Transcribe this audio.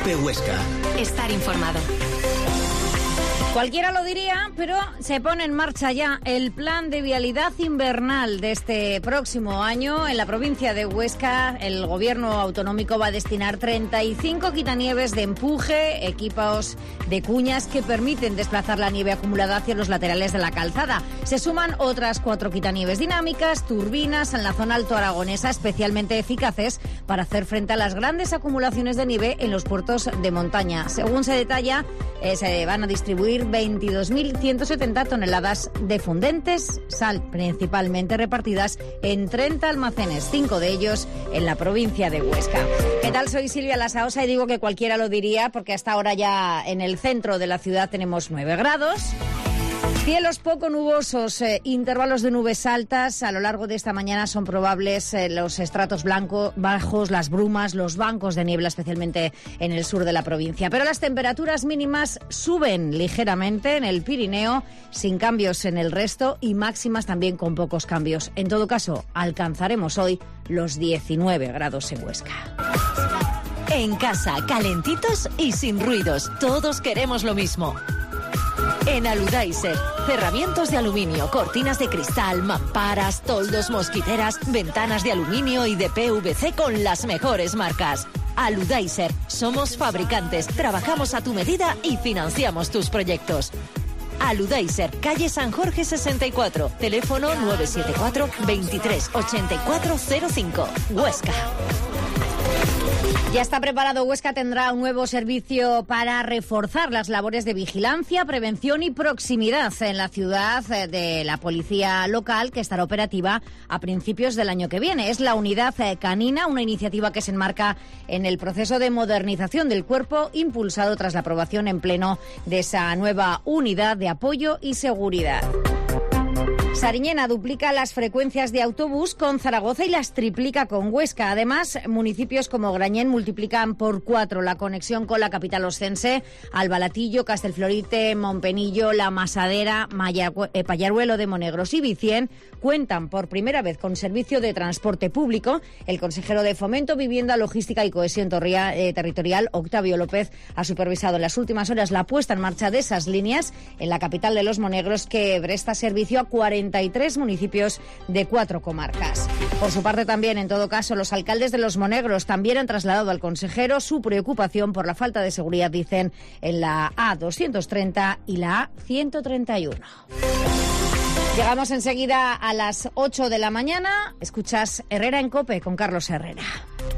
Cope Huesca. Estar informado. Cualquiera lo diría, pero se pone en marcha ya el plan de vialidad invernal de este próximo año. En la provincia de Huesca, el gobierno autonómico va a destinar 35 quitanieves de empuje, equipos de cuñas que permiten desplazar la nieve acumulada hacia los laterales de la calzada. Se suman otras 4 quitanieves dinámicas, turbinas en la zona alto aragonesa, especialmente eficaces para hacer frente a las grandes acumulaciones de nieve en los puertos de montaña. Según se detalla, se van a distribuir 22.170 toneladas de fundentes, sal principalmente repartidas en 30 almacenes, 5 de ellos en la provincia de Huesca. ¿Qué tal? Soy Silvia Lasaosa y digo que cualquiera lo diría porque hasta ahora ya en el centro de la ciudad tenemos 9 grados. Cielos poco nubosos, intervalos de nubes altas. A lo largo de esta mañana son probables los estratos bajos, las brumas, los bancos de niebla, especialmente en el sur de la provincia. Pero las temperaturas mínimas suben ligeramente en el Pirineo, sin cambios en el resto, y máximas también con pocos cambios. En todo caso, alcanzaremos hoy los 19 grados en Huesca. En casa, calentitos y sin ruidos. Todos queremos lo mismo. En Aludaiser, cerramientos de aluminio, cortinas de cristal, mamparas, toldos, mosquiteras, ventanas de aluminio y de PVC con las mejores marcas. Aludaiser, somos fabricantes, trabajamos a tu medida y financiamos tus proyectos. Aludaiser, calle San Jorge 64, teléfono 974 23 8405, Huesca. Ya está preparado. Huesca tendrá un nuevo servicio para reforzar las labores de vigilancia, prevención y proximidad en la ciudad de la policía local, que estará operativa a principios del año que viene. Es la unidad canina, una iniciativa que se enmarca en el proceso de modernización del cuerpo, impulsado tras la aprobación en pleno de esa nueva unidad de apoyo y seguridad. Sariñena duplica las frecuencias de autobús con Zaragoza y las triplica con Huesca. Además, municipios como Grañén multiplican por 4 la conexión con la capital oscense. Albalatillo, Castelflorite, Montpenillo, La Masadera, Pallaruelo de Monegros y Vicien cuentan por primera vez con servicio de transporte público. El consejero de Fomento, Vivienda, Logística y Cohesión Territorial, Octavio López, ha supervisado en las últimas horas la puesta en marcha de esas líneas en la capital de los Monegros, que presta servicio a 43 municipios de 4 comarcas. Por su parte también, en todo caso, los alcaldes de los Monegros también han trasladado al consejero su preocupación por la falta de seguridad, dicen, en la A230 y la A131. Llegamos enseguida a las 8 de la mañana. Escuchas Herrera en COPE con Carlos Herrera.